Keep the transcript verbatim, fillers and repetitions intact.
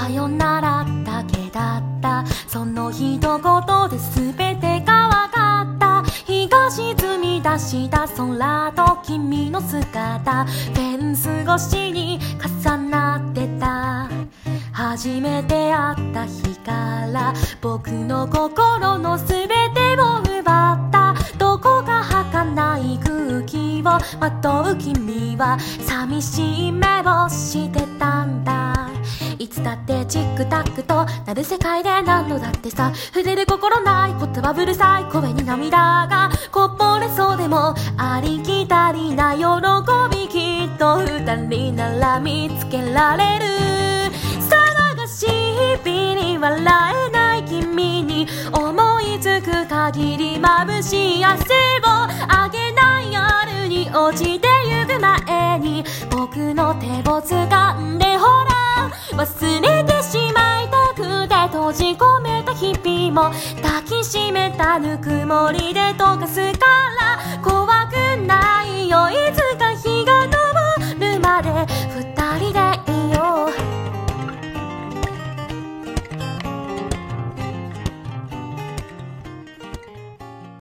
さよならだけだった。その一言で全てがわかった。日が沈み出した空と君の姿、フェンス越しに重なってた。初めて会った日から僕の心の全てを奪った。どこか儚い空気をまとう君は寂しい目をしてたんだ。いつだってチックタックとなる世界で何度だってさ、触れる心ない言葉うるさい声に涙がこぼれそうでもありきたりな喜び、きっと二人なら見つけられる。騒がしい日に笑えない君に思いつく限り眩しい汗をあげない夜に落ちてゆく前に僕の手を掴んでほら、忘れてしまいたくて閉じ込めた日々も抱きしめたぬくもりで溶かすから怖く